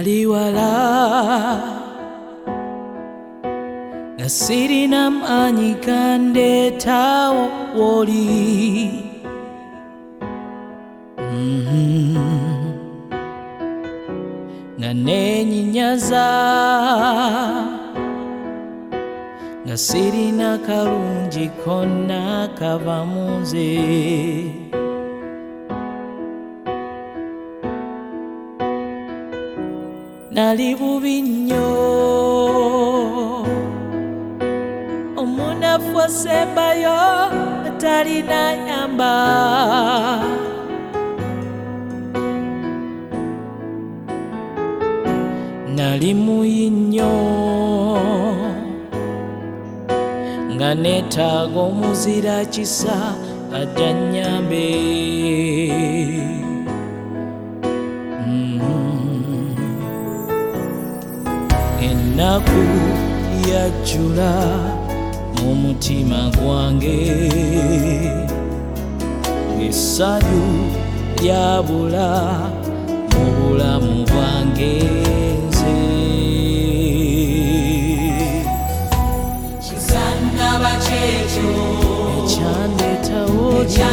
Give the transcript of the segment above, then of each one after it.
nali wala nga sirina maanyi gandeetawo w'oli. Nga neenyinyaza nga sirina kalungi konna kava mu nze. Nali bubi nnyo omunafu asembayo atalina yamba. Nali muyi nnyo nga neetaaga omuzira kisa ajja annyambe. Ennaku yajjula mu mutima gwange, essanyu lyabula mu bulamu bwange nze. Kisannaba kyekyo ekyandeetawo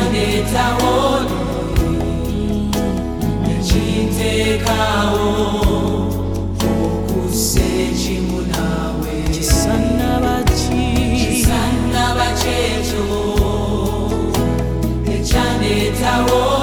ekinteekaawo okussa ekimu naawe. kisannaba ki Kisannaba kyekyo ekyandeetawo